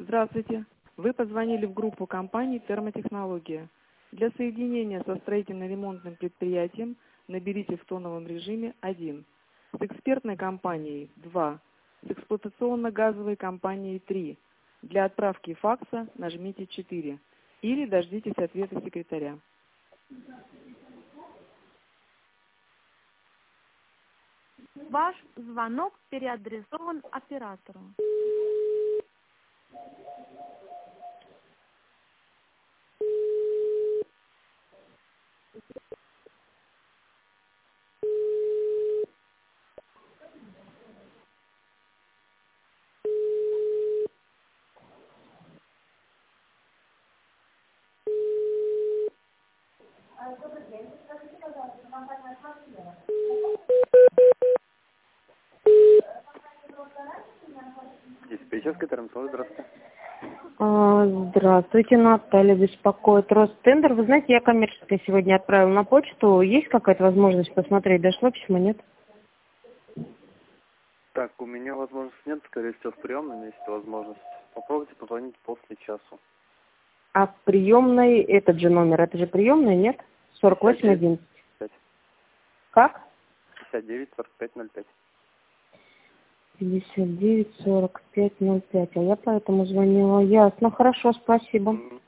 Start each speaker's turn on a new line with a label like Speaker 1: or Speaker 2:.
Speaker 1: Здравствуйте. Вы позвонили в группу компании «Термотехнология». Для соединения со строительно-ремонтным предприятием наберите в тоновом режиме 1. С экспертной компанией 2. С эксплуатационно-газовой компанией 3. Для отправки факса нажмите 4. Или дождитесь ответа секретаря.
Speaker 2: Ваш звонок переадресован оператору.
Speaker 3: Диспетчерская термосол, здравствуйте.
Speaker 4: Здравствуйте, Наталья беспокоит. Ростендер. Вы знаете, я коммерческое сегодня отправила на почту. Есть какая-то возможность посмотреть? Дошло письмо, нет?
Speaker 3: Так, у меня возможности нет, скорее всего, в приемном есть возможность. Попробуйте позвонить после часу.
Speaker 4: А в приемной этот же номер, это же приемная, нет? 4811.
Speaker 3: 5.
Speaker 4: Как?
Speaker 3: 59 45 05.
Speaker 4: 59 45 05. А я поэтому звонила. Ясно, хорошо, спасибо.